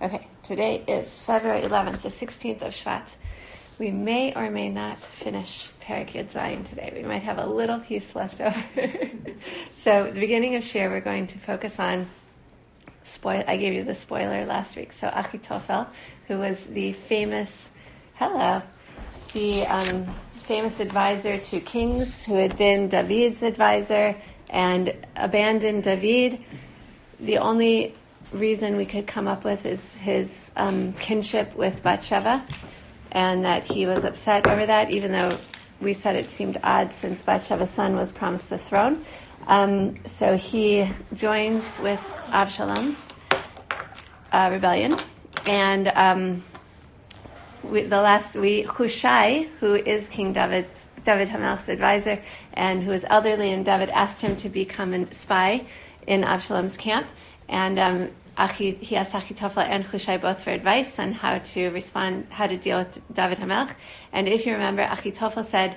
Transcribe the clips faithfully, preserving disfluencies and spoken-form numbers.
Okay, today is February eleventh, the sixteenth of Shvat. We may or may not finish Perek Yud Zayin today. We might have a little piece left over. So, at the beginning of Shir, we're going to focus on, spoil. I gave you the spoiler last week. So, Achitophel, who was the famous, hello, the um, famous advisor to kings, who had been David's advisor and abandoned David. The only reason we could come up with is his um, kinship with Bathsheba, and that he was upset over that, even though we said it seemed odd since Bathsheba's son was promised the throne. Um, so he joins with Avshalom's uh, rebellion, and um, we, the last we Hushai, who is King David's David HaMelech's advisor, and who is elderly, and David asked him to become a spy in Avshalom's camp, and um, Achi, he asked Achitophel and Hushai both for advice on how to respond, how to deal with David HaMelech. And if you remember, Achitophel said,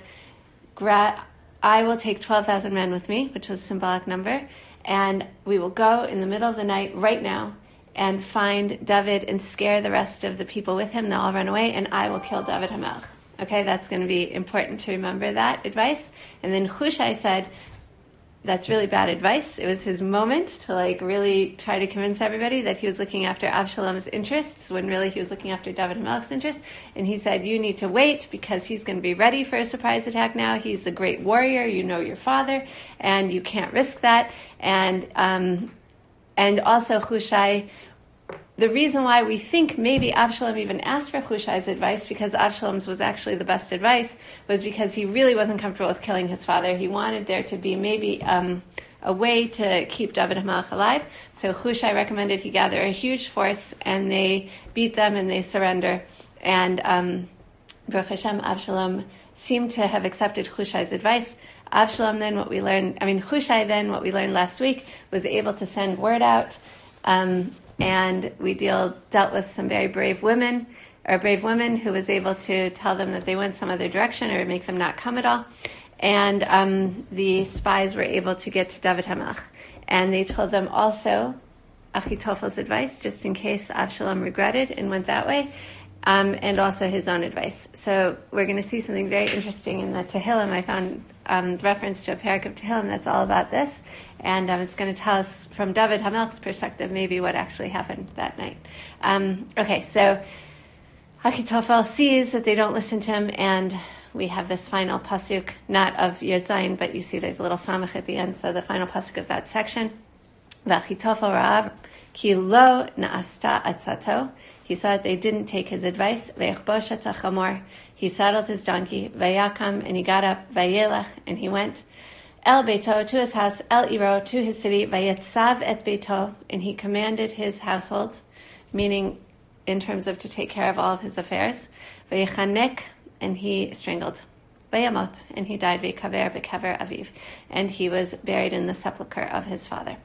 I will take twelve thousand men with me, which was a symbolic number, and we will go in the middle of the night right now and find David and scare the rest of the people with him. They'll all run away, and I will kill David HaMelech. Okay, that's going to be important to remember that advice. And then Hushai said, that's really bad advice. It was his moment to like really try to convince everybody that he was looking after Avshalom's interests when really he was looking after David HaMelech's interests. And he said, you need to wait because he's going to be ready for a surprise attack now. He's a great warrior. You know your father, and you can't risk that. And um, and also Hushai, the reason why we think maybe Avshalom even asked for Hushai's advice, because Avshalom's was actually the best advice, was because he really wasn't comfortable with killing his father. He wanted there to be maybe um, a way to keep David HaMelech alive. So Hushai recommended he gather a huge force, and they beat them and they surrender. And um, Baruch Hashem, Avshalom seemed to have accepted Hushai's advice. Avshalom then, what we learned, I mean Hushai then, what we learned last week, was able to send word out, um, and we deal, dealt with some very brave women, or brave women who was able to tell them that they went some other direction or make them not come at all. And um, the spies were able to get to David HaMelech. And they told them also Achitophel's advice, just in case Avshalom regretted and went that way, um, and also his own advice. So we're going to see something very interesting in the Tehillim. I found um, reference to a parak of Tehillim that's all about this. And um, it's going to tell us from David HaMelech's perspective maybe what actually happened that night. Um, okay, so Achitophel sees that they don't listen to him, and we have this final pasuk, not of Yud Zayin, but you see there's a little samach at the end, so the final pasuk of that section. V'Achitophel ra'av ki lo na'asta atzato. He saw that they didn't take his advice. Ve'echbosh et hachamor. He saddled his donkey. Vayakam, and he got up. Vayelech, and he went. El Beito, to his house. El Iro, to his city. Vayetzav et Beito, and he commanded his household, meaning in terms of to take care of all of his affairs. Vayechanek, and he strangled. Vayamot, and he died. Vaykaver bekever aviv, and he was buried in the sepulcher of his father.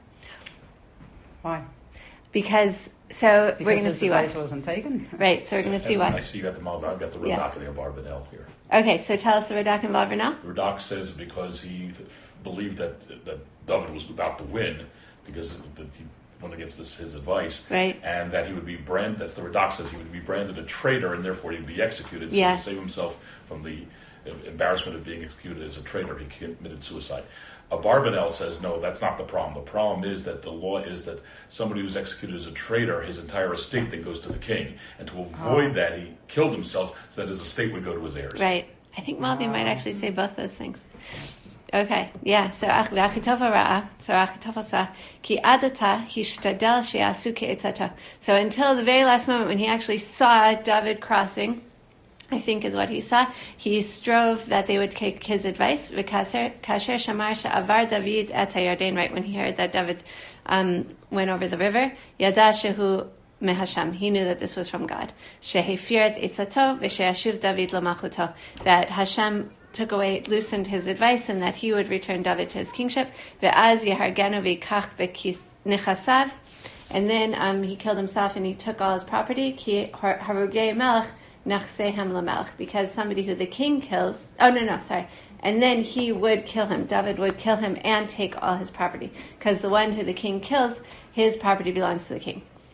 Why? Because, so because we're going to see why. Because his advice wasn't taken? Right, so we're going to see why. I see you got the Malbim, I've got the Radak Yeah. and the Abarbanel here. Okay, so tell us the Radak and Balver Radak says because he th- believed that that David was about to win, because that he went against this, his advice, Right. and that he would be branded, that's the Radak says, he would be branded a traitor, and therefore he'd be executed. So Yeah. to save himself from the embarrassment of being executed as a traitor, he committed suicide. Abarbanel says, no, that's not the problem. The problem is that the law is that somebody who's executed as a traitor, his entire estate then goes to the king. And to avoid Oh. that, he killed himself so that his estate would go to his heirs. Right. I think Malvi might actually say both those things. Okay, yeah, so Achitophel ra'a, so Achitophel sa, ki adata hishtadel she'asu ke'etzata. So until the very last moment when he actually saw David crossing, I think is what he saw, he strove that they would take his advice. Kasher shamar she'avar David et HaYarden, right when he heard that David um, went over the river, yada shehu mehasham, he knew that this was from God. Shehefirat etzato v'she'ashuv David l'malchuto, that Hashem took away, loosened his advice, and that he would return David to his kingship. Ve'az yehargenu v'kach b'nechasav, and then um, he killed himself and he took all his property. Ki harugei melech nachsehem lamelech, because somebody who the king kills, oh no, no, sorry, and then he would kill him. David would kill him and take all his property, because the one who the king kills, his property belongs to the king.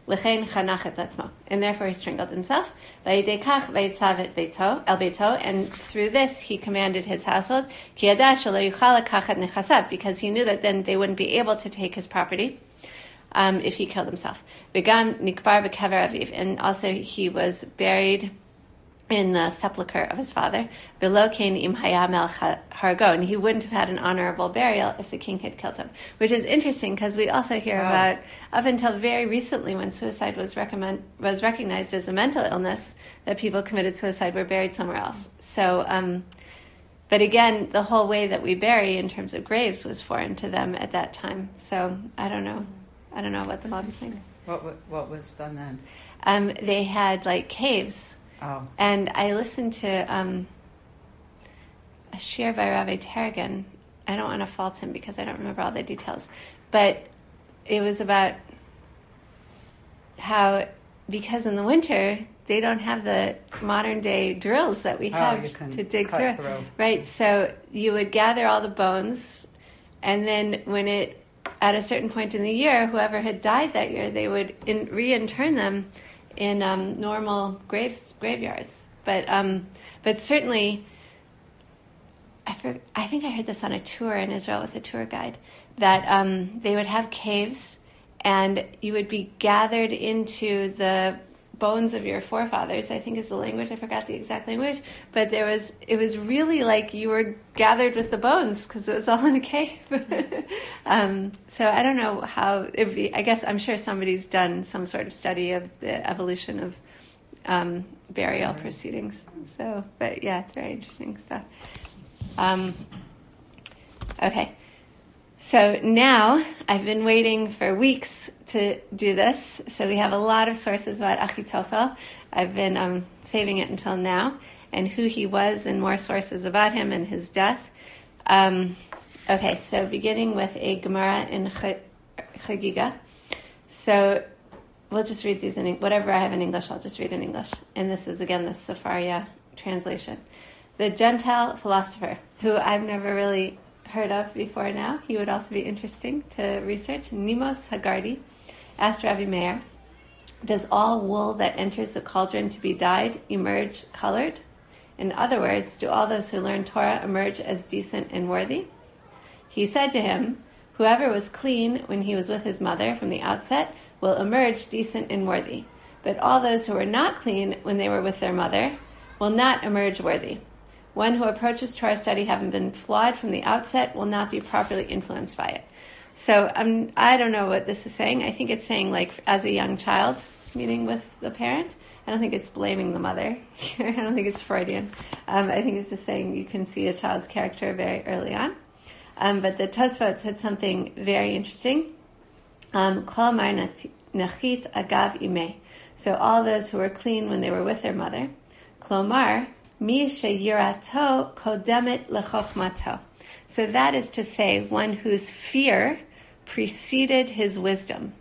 L'chein chanach et atzmo, and therefore he strangled himself. Vayidei kach vayitzav et beito, el beito, and through this he commanded his household, ki yada shelo yuchal lekach et nechasav, because he knew that then they wouldn't be able to take his property um, if he killed himself. V'gam nikbar b'kever aviv, and also he was buried in the sepulcher of his father, below Cain im hayam el hargo, and he wouldn't have had an honorable burial if the king had killed him. Which is interesting because we also hear Wow. about, up until very recently when suicide was recommend was recognized as a mental illness, that people committed suicide were buried somewhere else. So, um, but again, the whole way that we bury in terms of graves was foreign to them at that time. So I don't know. I don't know what the lobby's saying. What wa- what was done then? Um, they had like caves. Oh, And I listened to um, a shir by Rabbi Tarragon. I don't want to fault him because I don't remember all the details. But it was about how, because in the winter, they don't have the modern day drills that we Oh, have you can to dig cut through. through. Right, so you would gather all the bones, and then when it, at a certain point in the year, whoever had died that year, they would in, re-intern them in um, normal graves graveyards, but um, but certainly, I for, I think I heard this on a tour in Israel with a tour guide, that um, they would have caves, and you would be gathered into the bones of your forefathers. I think is the language. I forgot the exact language, but there was it was really like you were gathered with the bones because it was all in a cave. um, so I don't know how. It'd be, I guess I'm sure somebody's done some sort of study of the evolution of um, burial Right. proceedings. So, but yeah, it's very interesting stuff. Um, okay. So now, I've been waiting for weeks to do this, so we have a lot of sources about Achitophel. I've been um, saving it until now, and who he was, and more sources about him and his death. Um, okay, so beginning with a Gemara in Ch- Chagiga. So we'll just read these in Eng- whatever I have in English, I'll just read in English. And this is, again, the Sefaria translation. The Gentile philosopher, who I've never really heard of before now, he would also be interesting to research. Nimos Hagardi asked Rabbi Meir, does all wool that enters the cauldron to be dyed emerge colored? In other words, do all those who learn Torah emerge as decent and worthy? He said to him, whoever was clean when he was with his mother from the outset will emerge decent and worthy. But all those who were not clean when they were with their mother will not emerge worthy. One who approaches Torah study having been flawed from the outset will not be properly influenced by it. So um, I don't know what this is saying. I think it's saying like as a young child meeting with the parent. I don't think it's blaming the mother. I don't think it's Freudian. Um, I think it's just saying you can see a child's character very early on. Um, but the Tosfot said something very interesting. Um, Kol mar nachit agav imeh. So all those who were clean when they were with their mother. Klomar, mi sheyirato kodemet lechokhmato. So that is to say, one whose fear preceded his wisdom.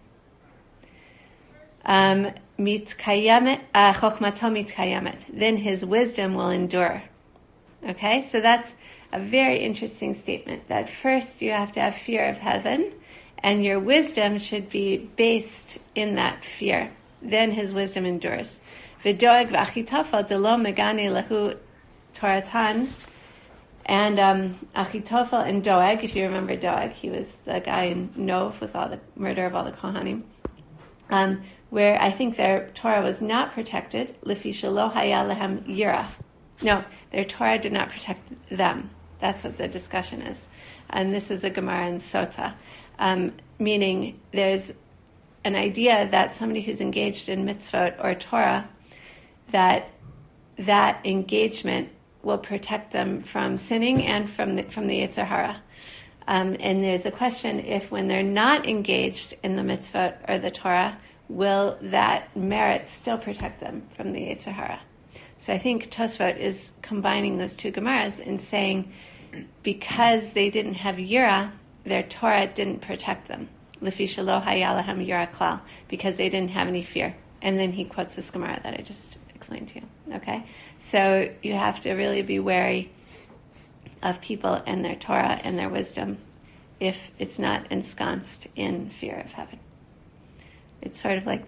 Um, mitkayemet, uh, chokhmato mitkayemet. Then his wisdom will endure. Okay, so that's a very interesting statement. That first you have to have fear of heaven, and your wisdom should be based in that fear. Then his wisdom endures. V'doeg v'achitophel delo megane lahu toratan. And um, Achitophel and Doeg, if you remember Doeg, he was the guy in Nov with all the murder of all the Kohanim, um, where I think their Torah was not protected. Lifi shelo haya lehem yira. No, their Torah did not protect them. That's what the discussion is. And this is a Gemara in Sota, um, meaning there's an idea that somebody who's engaged in mitzvot or Torah, that that engagement will protect them from sinning and from the, from the Yetzer Hara. Um, and there's a question if when they're not engaged in the mitzvot or the Torah, will that merit still protect them from the Yetzer Hara? So I think Tosfot is combining those two Gemaras and saying because they didn't have Yira, their Torah didn't protect them. Lifi shelo haya lehem yira klal, because they didn't have any fear. And then he quotes this Gemara that I just explained to you. Okay? So you have to really be wary of people and their Torah and their wisdom if it's not ensconced in fear of heaven. It's sort of like that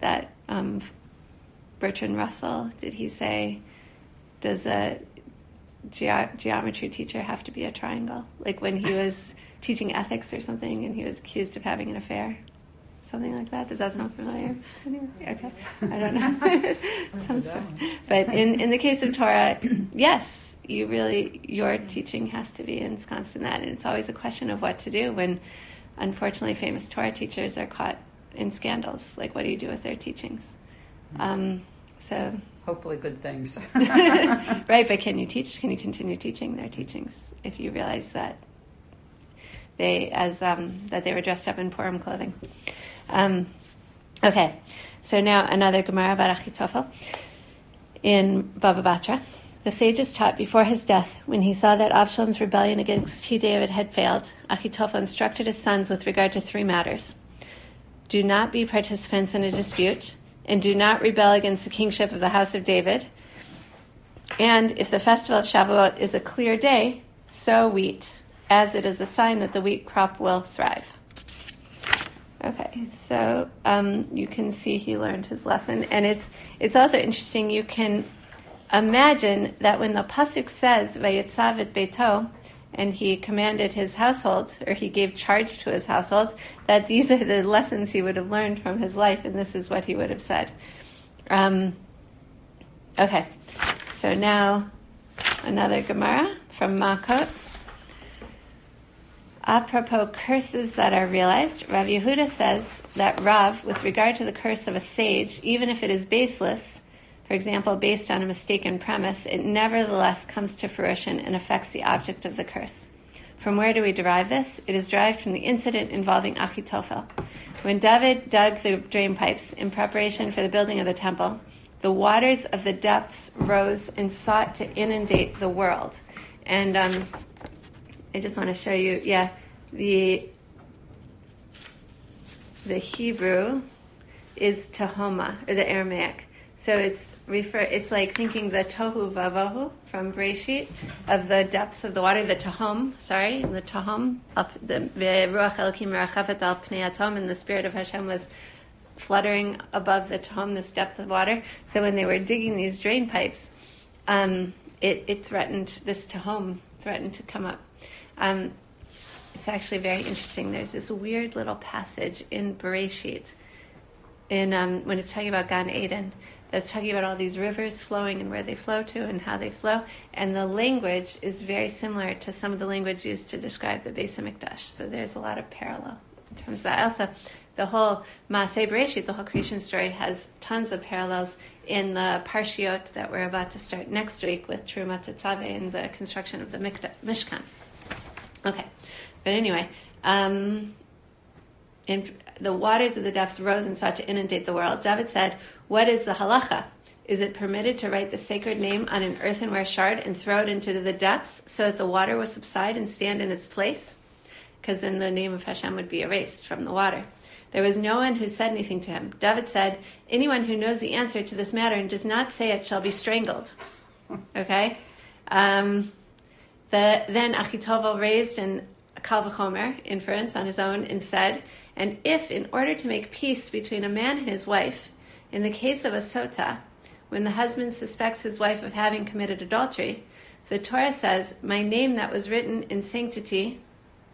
um, Bertrand Russell, did he say, does a ge- geometry teacher have to be a triangle? Like when he was teaching ethics or something and he was accused of having an affair. Something like that. Does that sound familiar? Anyway, okay. I don't know. Sounds fun. But in, in the case of Torah, yes, you really, your teaching has to be ensconced in that. And it's always a question of what to do when, unfortunately, famous Torah teachers are caught in scandals. Like, what do you do with their teachings? Um, so hopefully good things. Right, but can you teach, can you continue teaching their teachings if you realize that they, as, um, that they were dressed up in Purim clothing? Um, okay, so now another Gemara about Achitophel in Baba Batra. The sages taught before his death, when he saw that Avshalom's rebellion against King David had failed, Achitophel instructed his sons with regard to three matters. Do not be participants in a dispute, and do not rebel against the kingship of the house of David. And if the festival of Shavuot is a clear day, sow wheat, as it is a sign that the wheat crop will thrive. Okay, so um, you can see he learned his lesson, and it's it's also interesting. You can imagine that when the pasuk says "Vayetzav et beito," and he commanded his household, or he gave charge to his household, that these are the lessons he would have learned from his life, and this is what he would have said. Um, okay, so now another Gemara from Makot. Apropos curses that are realized, Rav Yehuda says that Rav, with regard to the curse of a sage, even if it is baseless, for example, based on a mistaken premise, it nevertheless comes to fruition and affects the object of the curse. From where do we derive this? It is derived from the incident involving Achitophel. When David dug the drain pipes in preparation for the building of the temple, the waters of the depths rose and sought to inundate the world. And um, I just want to show you, yeah, the the Hebrew is Tahoma, or the Aramaic. So it's refer. It's like thinking the Tohu Vavohu from Breshit, of the depths of the water, the Tahom, sorry, the Tahom, up the Ruach Elokim Merachafet al Pnei Atom, and the Spirit of Hashem was fluttering above the Tahom, this depth of water. So when they were digging these drain pipes, um, it, it threatened, this Tahom threatened to come up. Um, it's actually very interesting. There's this weird little passage in Bereshit, in um, when it's talking about Gan Eden, that's talking about all these rivers flowing and where they flow to and how they flow. And the language is very similar to some of the language used to describe the Beis HaMikdash. So there's a lot of parallel in terms of that. Also, the whole Maaseh Bereshit, the whole creation story, has tons of parallels in the Parshiot that we're about to start next week with Terumat Tetzaveh and the construction of the Mikda- Mishkan. Okay, but anyway, um, in the waters of the depths rose and sought to inundate the world. David said, what is the halacha? Is it permitted to write the sacred name on an earthenware shard and throw it into the depths so that the water will subside and stand in its place? Because then the name of Hashem would be erased from the water. There was no one who said anything to him. David said, anyone who knows the answer to this matter and does not say it shall be strangled. Okay? Um... The, then Achitophel raised an Kal V'chomer inference on his own and said, and if, in order to make peace between a man and his wife, in the case of a sota, when the husband suspects his wife of having committed adultery, the Torah says, my name that was written in sanctity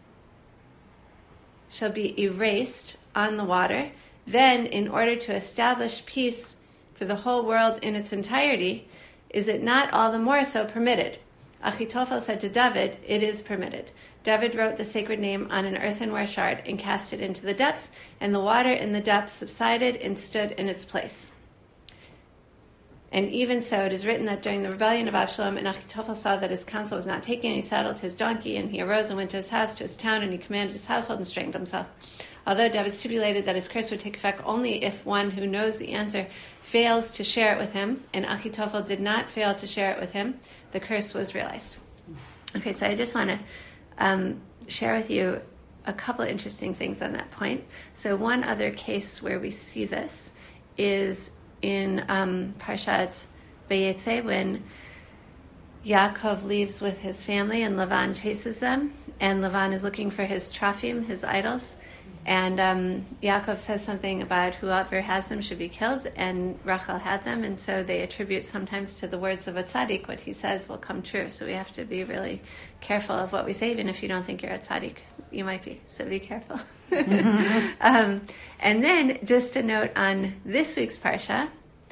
shall be erased on the water, then, in order to establish peace for the whole world in its entirety, is it not all the more so permitted? Achitophel said to David, it is permitted. David wrote the sacred name on an earthenware shard and cast it into the depths, and the water in the depths subsided and stood in its place. And even so, it is written that during the rebellion of Avshalom, and Achitophel saw that his counsel was not taken, he saddled his donkey, and he arose and went to his house, to his town, and he commanded his household and strangled himself. Although David stipulated that his curse would take effect only if one who knows the answer fails to share it with him, and Achitophel did not fail to share it with him, the curse was realized. Okay, so I just want to um, share with you a couple of interesting things on that point. So one other case where we see this is in um, Parshat Vayetze, when Yaakov leaves with his family and Lavan chases them, and Lavan is looking for his trophim, his idols, And um, Yaakov says something about whoever has them should be killed, and Rachel had them, and so they attribute sometimes to the words of a tzaddik what he says will come true. So we have to be really careful of what we say, even if you don't think you're a tzaddik. You might be, so be careful. um, and then just a note on this week's parsha,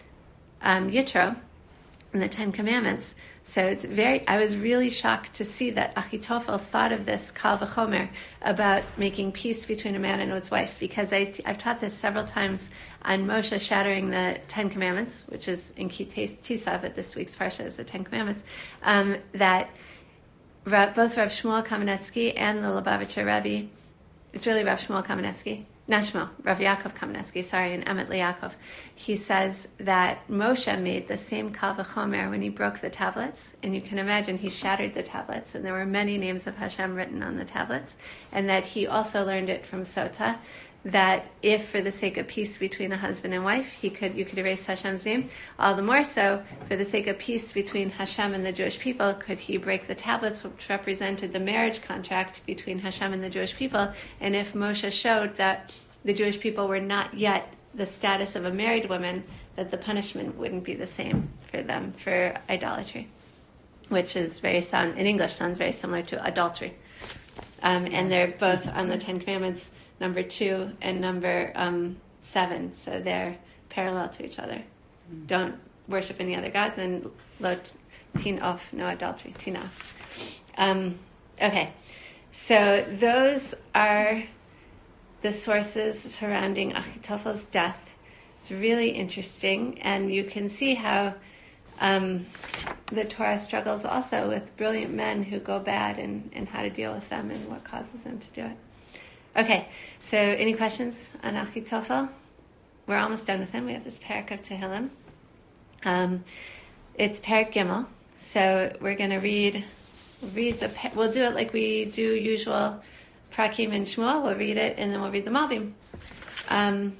um, Yitro, and the Ten Commandments. So it's very, I was really shocked to see that Achitophel thought of this Kal V'chomer about making peace between a man and his wife, because I, I've taught this several times on Moshe shattering the Ten Commandments, which is in Ki Tisa, but this week's parsha is the Ten Commandments, um, that both Rav Shmuel Kamenetsky and the Lubavitcher Rebbe, it's really Rav Shmuel Kamenetsky, not Shmuel, Rav Yaakov Kamenetsky, sorry, and Emet Liakov, he says that Moshe made the same Kal V'chomer when he broke the tablets, and you can imagine he shattered the tablets, and there were many names of Hashem written on the tablets, and that he also learned it from Sota, that if for the sake of peace between a husband and wife, he could you could erase Hashem's name, all the more so, for the sake of peace between Hashem and the Jewish people, could he break the tablets which represented the marriage contract between Hashem and the Jewish people, and if Moshe showed that the Jewish people were not yet the status of a married woman, that the punishment wouldn't be the same for them for idolatry, which is very sound, in English sounds very similar to adultery. Um, and they're both on the Ten Commandments, number two and number um, seven, so they're parallel to each other. Mm. Don't worship any other gods, and lo tin off, no adultery, tin off. Um, okay, so those are the sources surrounding Achitophel's death. It's really interesting, and you can see how um, the Torah struggles also with brilliant men who go bad, and, and how to deal with them and what causes them to do it. Okay, so any questions on Achitophel? We're almost done with him. We have this parak of Tehillim. Um, it's parak Gimel, so we're going to read read the. We'll do it like we do usual Prakim and Shmuel. We'll read it, and then we'll read the Malbim. Um,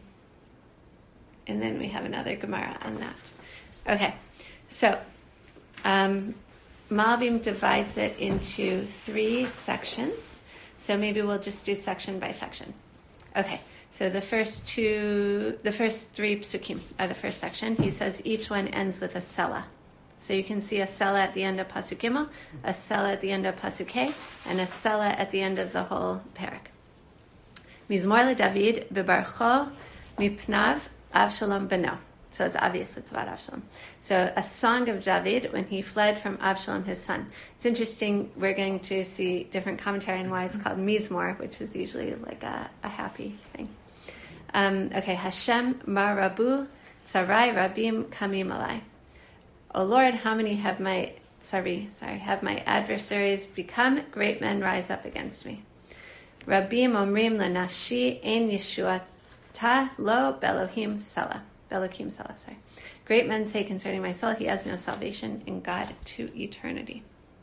and then we have another Gemara on that. Okay, so um, Malbim divides it into three sections. So maybe we'll just do section by section. Okay, so the first two, the first three psukim are the first section. He says each one ends with a sela. So you can see a sela at the end of pasuk Gimel, a sela at the end of pasuk Hey, and a sela at the end of the whole parak. Mizmor LeDavid bebarcho mipnav Avshalom beno. So it's obvious it's about Avshalom. So a song of David when he fled from Avshalom, his son. It's interesting, we're going to see different commentary on why it's called Mizmor, which is usually like a, a happy thing. Um, okay, Hashem mar rabu tsarai rabim kamim alai. O Lord, how many have my, sorry, sorry, have my adversaries become? Great men rise up against me. Rabim omrim lenafshi ein yeshuata lo belohim salah. Elohim Salah, sorry. Great men say concerning my soul, he has no salvation in God to eternity.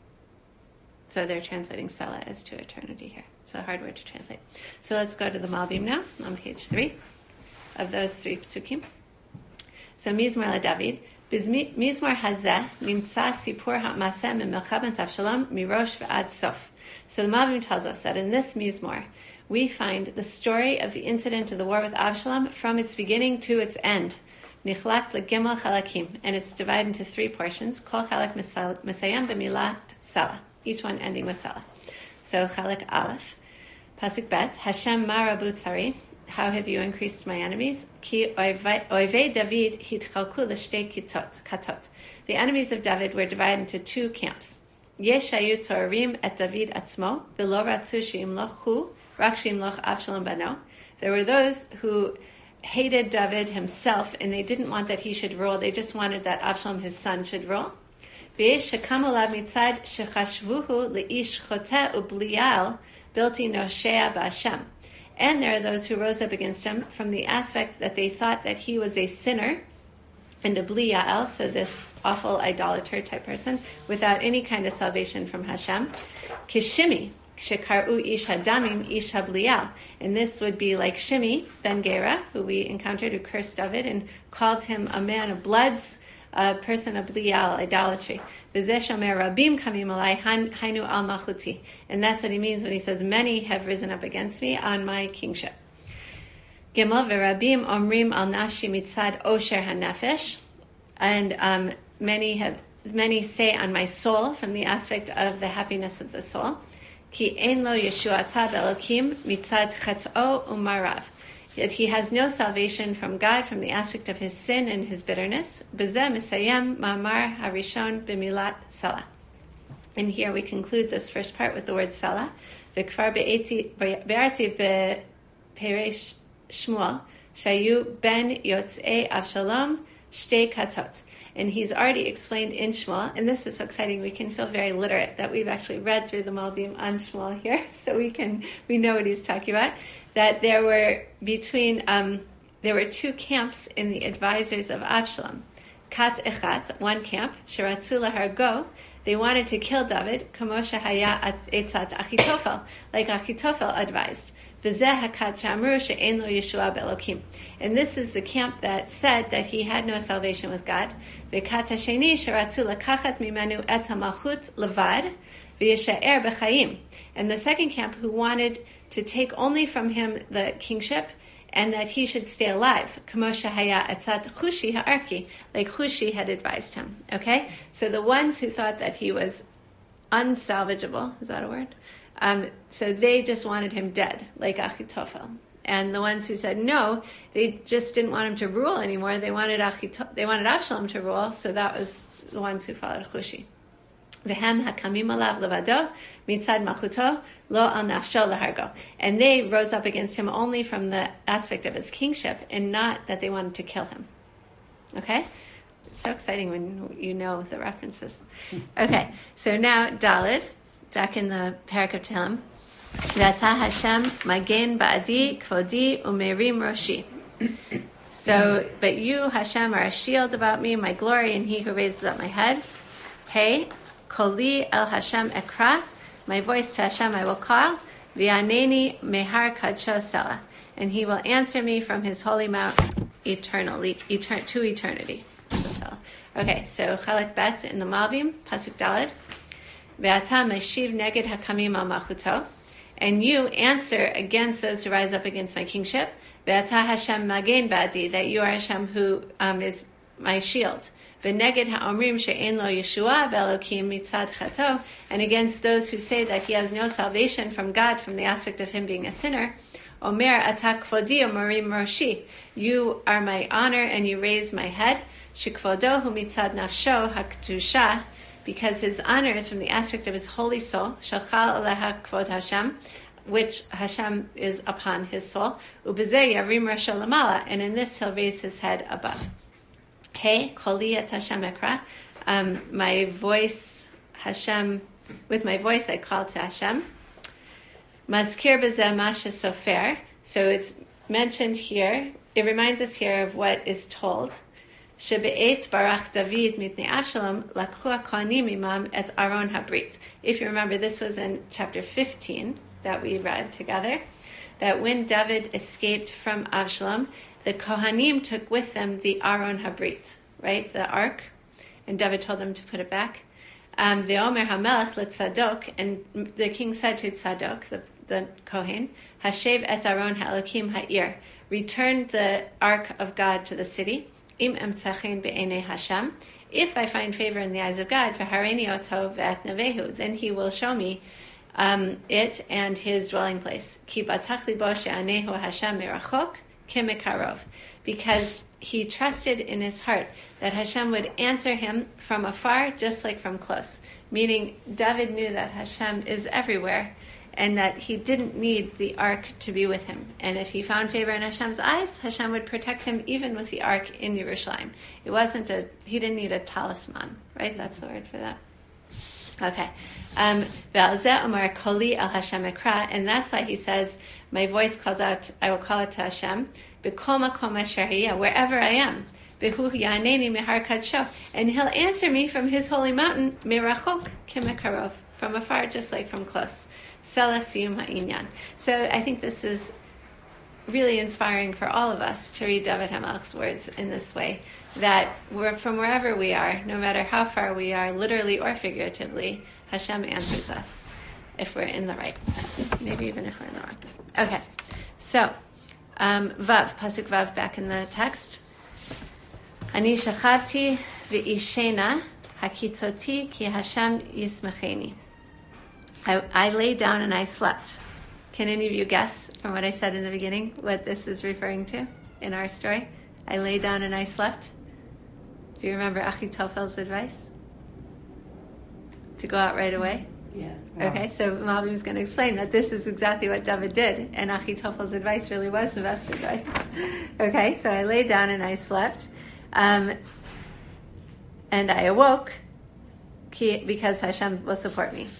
So they're translating Salah as to eternity here. It's a hard word to translate. So let's go to the Malbim now, on page three of those three psukim. So Mizmor LeDavid. Mizmor hazeh nimtza sipur ha'maseh me'melchamet Avshalom mirosh v'ad sof. So the Malbim tells us that in this Mizmor, we find the story of the incident of the war with Avshalom from its beginning to its end. Nichlak legimel chalakim, and it's divided into three portions. Kol chalak mesayem b'milat salah, each one ending with salah. So chalak aleph, pasuk bet, Hashem ma rabu tzari, how have you increased my enemies? Ki oivei David hitchalku l'shtei katot. The enemies of David were divided into two camps. Yesh hayu tzorim et David atzmo, v'lo ratzu sheimloch hu, Rakshim loch Avshalom bano. There were those who hated David himself, and they didn't want that he should rule. They just wanted that Avshalom, his son, should rule. Shekamu lav mitzad shechashvuhu leish choteh ublial bilti noshea b'Hashem. And there are those who rose up against him from the aspect that they thought that he was a sinner and a blial, so this awful idolater type person, without any kind of salvation from Hashem. Kishimi. Shekaru ish hadamim ish hablial, and this would be like Shimi ben Gera, who we encountered, who cursed David and called him a man of bloods, a person of blial, idolatry. V'zeshomer rabim kamim alai hainu al machuti, and that's what he means when he says many have risen up against me on my kingship. Gimel v'rabim omrim al nafshi mitzad osher hanefesh, and um, many have many say on my soul from the aspect of the happiness of the soul. Ki ein lo yeshuata belokim mitzad chat'o umarav, that he has no salvation from God from the aspect of his sin and his bitterness. B'zeh misayem ma'amar harishon b'milat salah. And here we conclude this first part with the word salah. V'kvar be'arti be'peresh Shmuel, Shayu ben Yotzei Avshalom, Shtei Katot. And he's already explained in Shmuel, and this is so exciting, we can feel very literate that we've actually read through the Malbim on Shmuel here, so we can, we know what he's talking about, that there were between, um, there were two camps in the advisors of Avshalom. Kat Echat, one camp, Shiratzu Lahargo, they wanted to kill David, Kamo Shehaya Etzat Achitophel, like Achitophel advised. And this is the camp that said that he had no salvation with God. And the second camp who wanted to take only from him the kingship and that he should stay alive. Like Hushi had advised him. Okay? So the ones who thought that he was unsalvageable, is that a word? Um, so they just wanted him dead, like Achitophel. And the ones who said no, they just didn't want him to rule anymore. They wanted Achito- they wanted Avshalom to rule, so that was the ones who followed Hushi. V'hem hakamim alav levado mitzad malchuto lo al nafsho lahargo. And they rose up against him only from the aspect of his kingship, and not that they wanted to kill him. Okay? It's so exciting when you know the references. Okay, so now Daled. Back in the parak of Tehillim, V'ata Hashem magen ba'adi kvodi umerim roshi. So, but you, Hashem, are a shield about me, my glory, and he who raises up my head. Hey, koli el Hashem ekra, my voice to Hashem I will call. V'yaneni mehar kadsho sela, and he will answer me from his holy mount eternally, etern- to eternity. Okay, so Chalek Bet in the Malbim, Pasuk Daled. And you answer against those who rise up against my kingship. Hashem magen ba'adi, that you are Hashem who um, is my shield. And against those who say that he has no salvation from God from the aspect of him being a sinner. Omer atak kvodi umarim roshi, you are my honor and you raise my head. Shikvodohu mitzad nafsho haktusha, because his honor is from the aspect of his holy soul, shachal aleha kvod Hashem, which Hashem is upon his soul, ubezeh yavrim rasho lamala, and in this he'll raise his head above. Hey, koli et Hashem ekra, um, my voice, Hashem, with my voice I call to Hashem. Mazkir bezeh masha sofer, so it's mentioned here, it reminds us here of what is told. Shebe'et barach David mitnei Avshalom lakhu hakohanim imam et Aron habrit. If you remember, this was in chapter fifteen that we read together, that when David escaped from Avshalom, the Kohanim took with them the Aron habrit, right, the ark, and David told them to put it back. Um, Ve'omer hamelech letzadok, and the king said to Tzadok, the, the Kohen, Hashev et Aron ha'elokim ha'ir, return the ark of God to the city. Im emtzachin be'enei Hashem, if I find favor in the eyes of God, v'hareni oto ve'et nevehu, then he will show me um, it and his dwelling place. Ki batach libo she'anehu Hashem merachok kemikarov, because he trusted in his heart that Hashem would answer him from afar, just like from close. Meaning, David knew that Hashem is everywhere, and that he didn't need the ark to be with him. And if he found favor in Hashem's eyes, Hashem would protect him even with the ark in Yerushalayim. It wasn't a, he didn't need a talisman, right? That's the word for that. Okay. Um, Omar Koli al Hashem ekra, and that's why he says, my voice calls out, I will call it to Hashem, B'kol makom asher hayeh, wherever I am. Behu yaneni mehar kadsho, and he'll answer me from his holy mountain, merachok kemekarov, from afar, just like from close. Sela siyum ha'inyan. So I think this is really inspiring for all of us to read David HaMelech's words in this way, that we're, from wherever we are, no matter how far we are, literally or figuratively, Hashem answers us if we're in the right, maybe even if we're in the wrong. Okay, so Um, Vav, Pasuk Vav, back in the text. Ani shachavti v'ishena hakitzoti ki Hashem yismacheni. I, I lay down and I slept. Can any of you guess from what I said in the beginning what this is referring to in our story? I lay down and I slept. Do you remember Achitophel's advice? To go out right away? Yeah. Okay, so Malbim is going to explain that this is exactly what David did, and Achitophel's advice really was the best advice. Okay, so I lay down and I slept, um, and I awoke because Hashem will support me.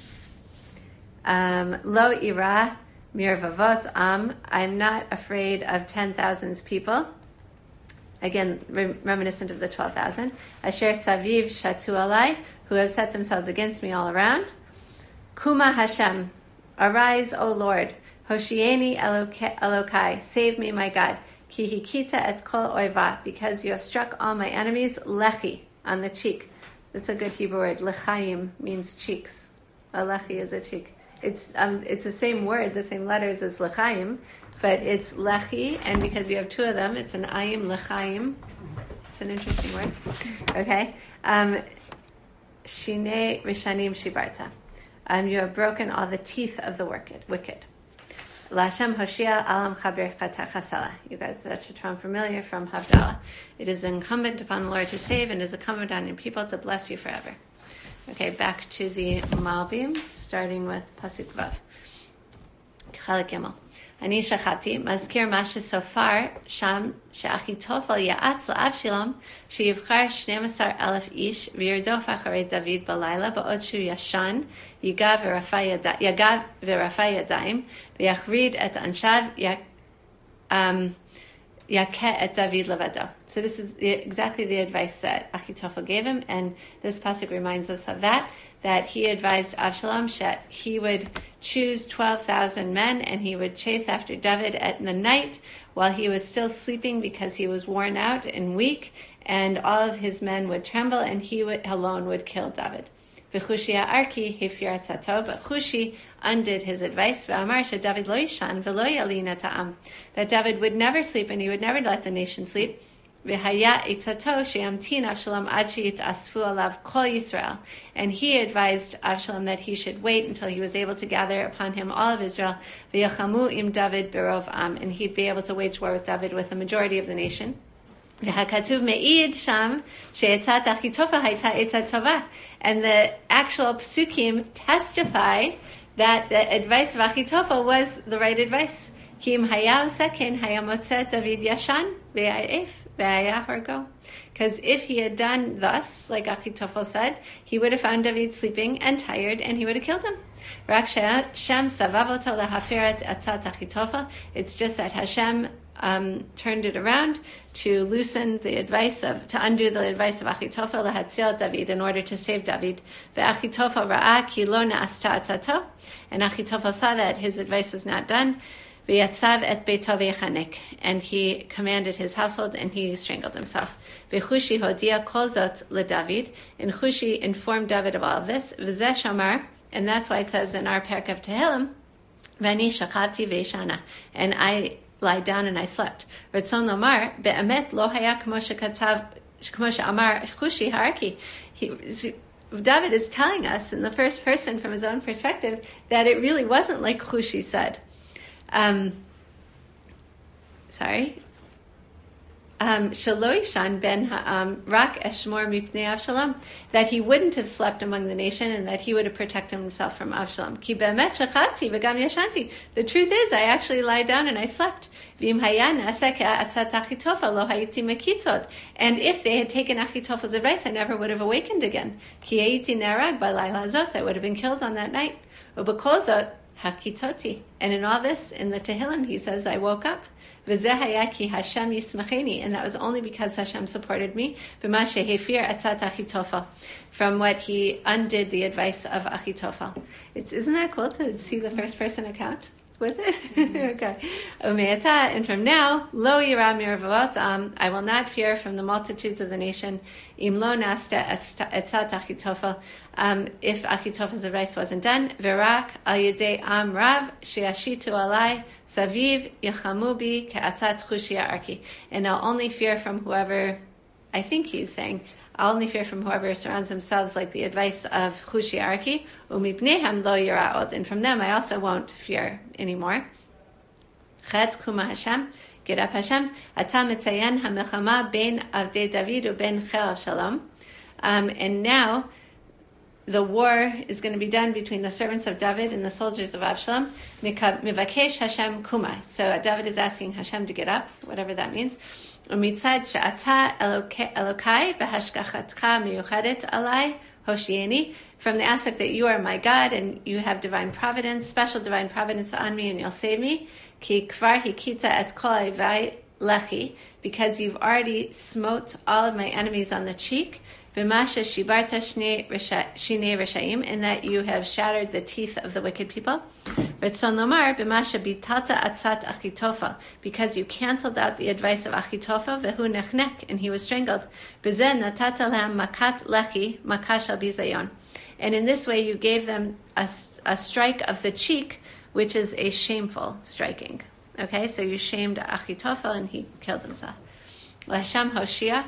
Um, Lo ira mirvavot am. I'm not afraid of ten thousands people. Again, rem- reminiscent of the twelve thousand. Asher saviv shatu alai, who have set themselves against me all around. Kuma Hashem, arise, O Lord. Hoshieni Elokai, Elokai, save me, my God. Ki hikita et kol oiva, because you have struck all my enemies. Lechi, on the cheek. That's a good Hebrew word. Lechaim means cheeks. A lechi is a cheek. It's um, it's the same word, the same letters as lechaim, but it's lechi, and because you have two of them, it's an ayim lechaim. It's an interesting word. Okay. Um, Shine rishanim shibarta. Um, you have broken all the teeth of the wicked. Wicked. Lashem Hoshia Alam Chaber Chasala. You guys, that should sound familiar from Havdalah. It is incumbent upon the Lord to save, and is incumbent on your people to bless you forever. Okay, back to the Malbim, starting with Pasuk Vav. Chalak Gimel. Ani shachati mazkir mashe sofar sham she'achitofel ya'atz la'avshilom she'yivchar shnei asar elef ish v'yirdof acharei David balayla ba'od shu yashan yigav v'rafa yadayim v'yachrid et anshav um, yakeh et David levado. So this is the, exactly the advice that Achitofel gave him, and this pasuk reminds us of that, that he advised Avshalom that he would choose twelve thousand men and he would chase after David at the night while he was still sleeping because he was worn out and weak, and all of his men would tremble and he would, alone would kill David. V'chushi ha'arki hifir atzato, but Chushi undid his advice. V'amar she'David lo yishan v'lo yalin ta'am, that David would never sleep and he would never let the nation sleep. V'haya etzato she'amtin Avshalom ad she'yitasfu alav kol Yisrael, and he advised Avshalom that he should wait until he was able to gather upon him all of Israel. V'yachamu im David berov am, and he'd be able to wage war with David with the majority of the nation. V'hakatuv me'id sham she'etzat Achitofel hayta etzat tova, and the actual psukim testify that the advice of Achitofel was the right advice. Kim haya usaken haya motzet David yashan ve'ayef ve'aya hargo. Because if he had done thus, like Achitofel said, he would have found David sleeping and tired, and he would have killed him. Rak Shem savavoto lahaferet atzat Achitofel. It's just that Hashem um, turned it around to loosen the advice of, to undo the advice of Achitofel, lahatziel David, in order to save David. Ve'Achitofel ra'a ki lo na'asta atzato, and Achitofel saw that his advice was not done. Ve'yatzav et beito ve'chanek, and he commanded his household and he strangled himself. Ve'chushi hodia kol zot leDavid, and Chushi informed David of all of this. V'zeh shamar, and that's why it says in our parak of Tehillim, V'ani shachavti ve'shana, and I lied down and I slept. Ratzon lomar be'emet lo haya kmo shekatav kmo she'amar Chushi ha'arki. David is telling us in the first person from his own perspective that it really wasn't like Chushi said. Um, sorry. Shaloishan ben ha'am rak eshmor mipnei Avshalom, that he wouldn't have slept among the nation and that he would have protected himself from Avshalom. Ki be'emet shachavti v'gam yashanti. The truth is, I actually lied down and I slept. V'im haya na'aseh ke'atzat Achitofel lo hayiti mekitzot. And if they had taken Achitofel's advice, I never would have awakened again. Ki hayiti nerag b'layla zot. I would have been killed on that night. U'b'kol zot hakitoti. And in all this, in the Tehillim, he says, I woke up. V'zeh haya ki Hashem yismacheni, and that was only because Hashem supported me. B'ma shehefir atzat Achitofel, from what he undid the advice of Achitofel. It's, isn't that cool to see the first person account? with it? Okay. Umeata, and from now, lo yira mirvot am, I will not fear from the multitudes of the nation. Im lo nasta etzat Achitophel, um, if Achitophel's advice wasn't done. Virak al yedei am rav sheashitu alai saviv yachamubi ke'atzat chushia arki. And I'll only fear from whoever, I think he's saying, I'll only fear from whoever surrounds themselves like the advice of Chushi Arki, umipnehem lo yira'od, and from them I also won't fear anymore. Chet kuma Hashem, get up Hashem, ata mitzayen hamilchama ben avdei David u ben chel Avshalom. Um, and now the war is going to be done between the servants of David and the soldiers of Avshalom. Mivakesh Hashem kuma. So David is asking Hashem to get up, whatever that means. Umitzad she'ata Elokai v'hashgachatka miyuchadet alai hoshieni, from the aspect that you are my God and you have divine providence, special divine providence on me, and you'll save me. Ki kvar hikita et kol ayvai lechi, because you've already smote all of my enemies on the cheek. B'masha shibarta shnei reshaim, in that you have shattered the teeth of the wicked people. V'tzon lomar b'masha bitata atzat Achitophel, because you cancelled out the advice of Achitophel, v'hu nechnek, and he was strangled. B'zeh natata lehem makat lechi, makash al bizayon, and in this way you gave them a, a strike of the cheek, which is a shameful striking. Okay, so you shamed Achitophel and he killed himself. L'Hashem Hoshia.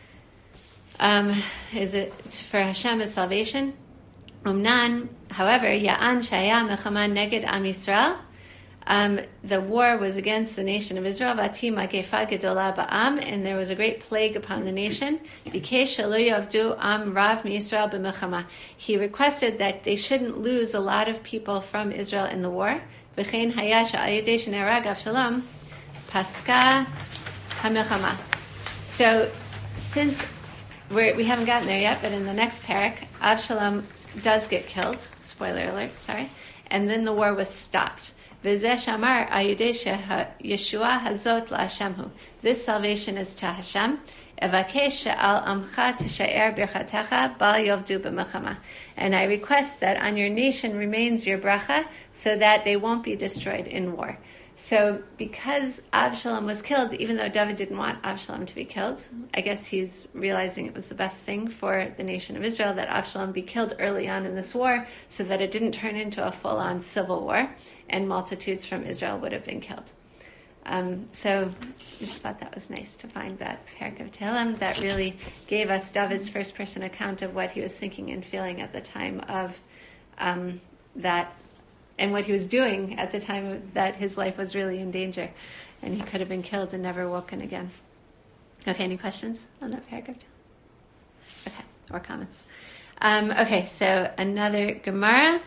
Um, is it for Hashem is salvation? Umnan, however, Ya'an Shaya Mechaman Neged Am Yisrael. Um, the war was against the nation of Israel. Vati Magefa Gedola Ba'am, and there was a great plague upon the nation. Bikesh Shelo Yavdu Am Rav MiYisrael B'Mechama. He requested that they shouldn't lose a lot of people from Israel in the war. V'chein Hayasha Ayidei Shenarag Avshalom Paska HaMechama. So, since We're, we haven't gotten there yet, but in the next parak, Avshalom does get killed. Spoiler alert, sorry. And then the war was stopped. V'zeh shamar ayudei Yeshua hazot la'Hashemhu. This salvation is to Hashem. Evakesh she'al amcha t'sha'er birchatecha bal yovdu b'mechama. And I request that on your nation remains your bracha, so that they won't be destroyed in war. So because Avshalom was killed, even though David didn't want Avshalom to be killed, I guess he's realizing it was the best thing for the nation of Israel that Avshalom be killed early on in this war, so that it didn't turn into a full-on civil war, and multitudes from Israel would have been killed. Um, so I just thought that was nice to find that parak of Tehillim that really gave us David's first-person account of what he was thinking and feeling at the time of um, that, and what he was doing at the time that his life was really in danger, and he could have been killed and never woken again. Okay, any questions on that paragraph? Okay, or comments? Um, okay, so another Gemara,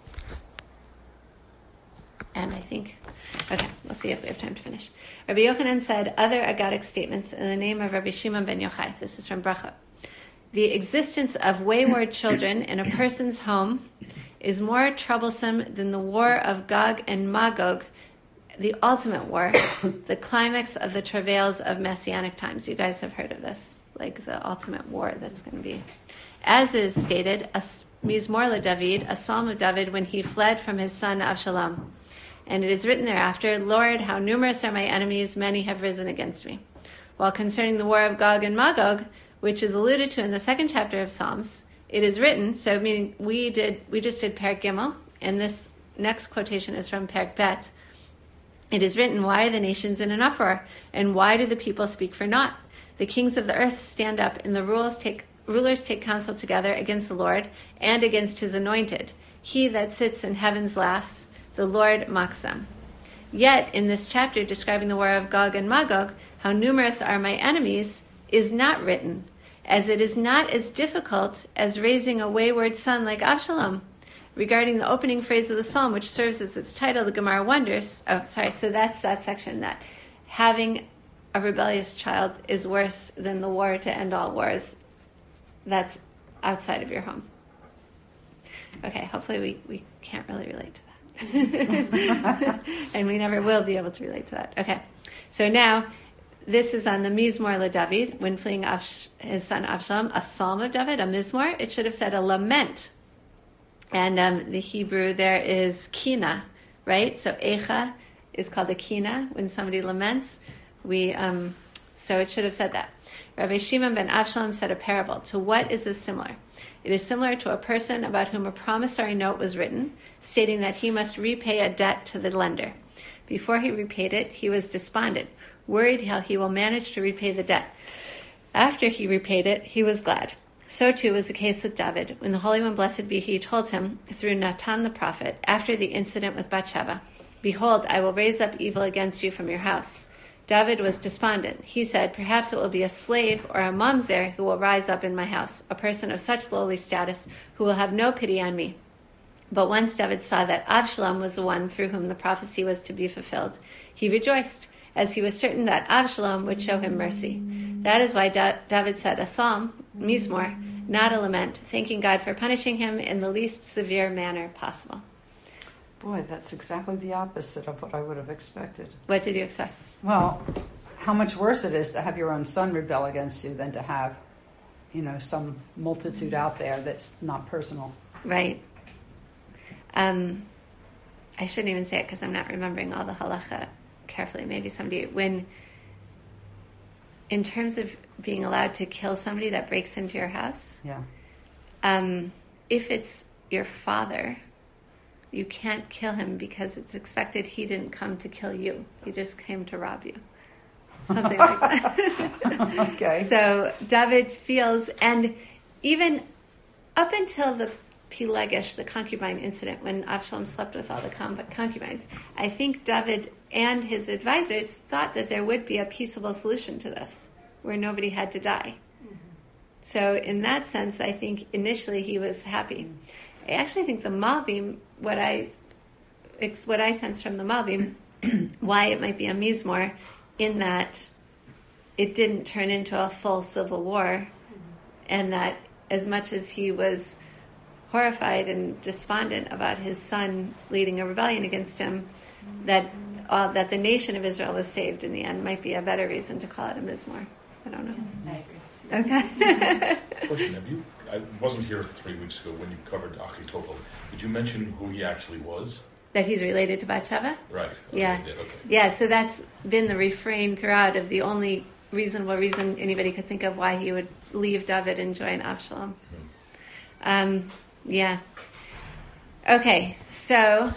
and I think, okay, we'll see if we have time to finish. Rabbi Yochanan said other Agadic statements in the name of Rabbi Shimon ben Yochai. This is from Bracha. The existence of wayward children in a person's home is more troublesome than the war of Gog and Magog, the ultimate war, the climax of the travails of Messianic times. You guys have heard of this, like the ultimate war that's going to be. As is stated, a Mizmor LeDavid, a psalm of David when he fled from his son Avshalom. And it is written thereafter, Lord, how numerous are my enemies, many have risen against me. While concerning the war of Gog and Magog, which is alluded to in the second chapter of Psalms, it is written, so meaning we did, we just did Perek Gimel, and this next quotation is from Perek Bet. It is written, why are the nations in an uproar? And why do the people speak for naught? The kings of the earth stand up, and the rulers take, rulers take counsel together against the Lord and against his anointed. He that sits in heavens laughs, the Lord mocks them. Yet, in this chapter describing the war of Gog and Magog, how numerous are my enemies, is not written, as it is not as difficult as raising a wayward son like Avshalom. Regarding the opening phrase of the psalm, which serves as its title, the Gemara wonders, oh, sorry, so that's that section, that having a rebellious child is worse than the war to end all wars. That's outside of your home. Okay, hopefully we, we can't really relate to that. And we never will be able to relate to that. Okay, so now, this is on the Mizmor LeDavid, when fleeing Avsh, his son Avshalom, a psalm of David, a Mizmor. It should have said a lament. And um, the Hebrew there is kina, right? So Eicha is called a kina when somebody laments. We um, so it should have said that. Rabbi Shimon ben Avshalom said a parable. To what is this similar? It is similar to a person about whom a promissory note was written, stating that he must repay a debt to the lender. Before he repaid it, he was despondent, worried how he will manage to repay the debt. After he repaid it, he was glad. So too was the case with David, when the Holy One, blessed be he, told him through Natan the prophet, after the incident with Bathsheba, "Behold, I will raise up evil against you from your house." David was despondent. He said, "Perhaps it will be a slave or a mamzer who will rise up in my house, a person of such lowly status who will have no pity on me." But once David saw that Avshalom was the one through whom the prophecy was to be fulfilled, he rejoiced, as he was certain that Avshalom would show him mercy. That is why da- David said a psalm, Mizmor, not a lament, thanking God for punishing him in the least severe manner possible. Boy, that's exactly the opposite of what I would have expected. What did you expect? Well, how much worse it is to have your own son rebel against you than to have, you know, some multitude out there that's not personal. Right. Um, I shouldn't even say it because I'm not remembering all the halacha carefully. Maybe somebody, when, in terms of being allowed to kill somebody that breaks into your house, Yeah. um, if it's your father, you can't kill him because it's expected he didn't come to kill you. He just came to rob you. Something like that. Okay. So David feels, and even up until the Pilegesh, the concubine incident, when Avshalom slept with all the concubines, I think David and his advisors thought that there would be a peaceable solution to this, where nobody had to die. Mm-hmm. So in that sense, I think initially he was happy. I actually think the Malbim, what I what I sense from the Malbim, why it might be a Mizmor, in that it didn't turn into a full civil war, and that as much as he was horrified and despondent about his son leading a rebellion against him, that uh, that the nation of Israel was saved in the end might be a better reason to call it a Mizmor. I don't know. I agree. Okay. Question: Have you? I wasn't here three weeks ago when you covered Achitophel. Did you mention who he actually was? That he's related to Bathsheba? Right. Okay, Yeah. you did, okay. Yeah, so that's been the refrain throughout of the only reasonable reason anybody could think of why he would leave David and join Avshalom. Hmm. Um, yeah. Okay, so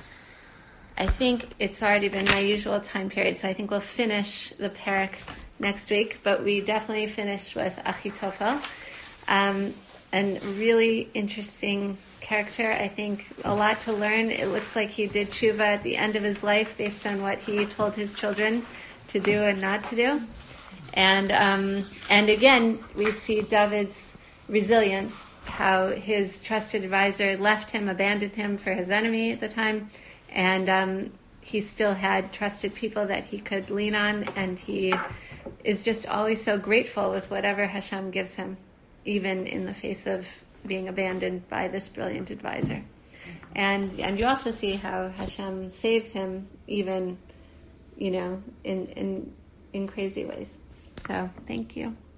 I think it's already been my usual time period, so I think we'll finish the parak next week, but we definitely finished with Achitophel. Um, and really interesting character. I think a lot to learn. It looks like he did tshuva at the end of his life based on what he told his children to do and not to do. And um, and again, we see David's resilience, how his trusted advisor left him, abandoned him for his enemy at the time, and um, he still had trusted people that he could lean on, and he is just always so grateful with whatever Hashem gives him, even in the face of being abandoned by this brilliant advisor. And and you also see how Hashem saves him, even, you know, in in in crazy ways. So thank you.